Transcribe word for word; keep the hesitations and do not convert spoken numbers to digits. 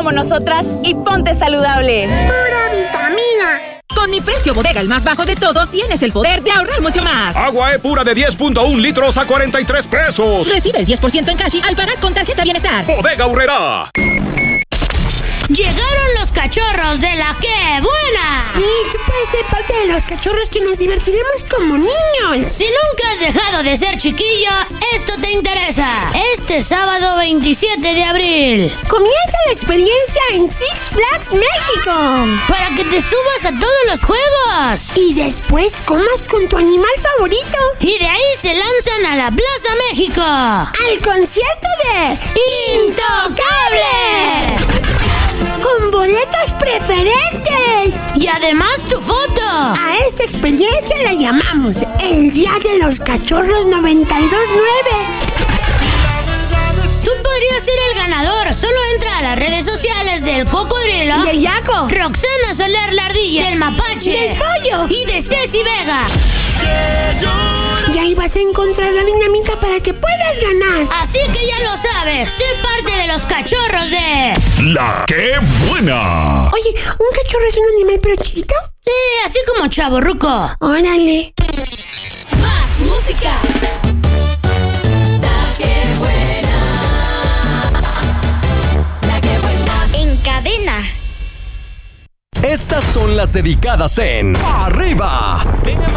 como nosotras y ponte saludable. ¡Pura vitamina! Con mi precio bodega, el más bajo de todos, tienes el poder de ahorrar mucho más. Agua E pura de diez punto uno litros a cuarenta y tres pesos. Recibe el diez por ciento en cash al pagar con tarjeta Bienestar. Bodega Aurrerá. Llegaron los cachorros de la ¡Qué buena! Sí, tú puedes ser parte de los cachorros que nos divertiremos como niños. Si nunca has dejado de ser chiquillo, esto te interesa. Este sábado veintisiete de abril comienza la experiencia en Six Flags México. Para que te subas a todos los juegos. Y después comas con tu animal favorito. Y de ahí se lanzan a la Plaza México. Al concierto de ¡Intocable! ¡Con boletos preferentes! Y además tu foto. A esta experiencia la llamamos el Día de los Cachorros noventa y dos nueve. Tú podrías ser el ganador. Solo entra a las redes sociales del Cocodrilo, del Yaco, Roxana Soler la Ardilla, del Mapache, del Pollo y de Ceci Vega. Y ahí vas a encontrar la dinámica para que puedas ganar. Así que ya lo sabes, sé parte de los cachorros de La ¡Qué buena! Oye, ¿un cachorro es un animal pero chiquito? Sí, así como chavorruco. Órale. Más música. La Qué buena. La Qué buena. En cadena. Estas son las dedicadas en Arriba.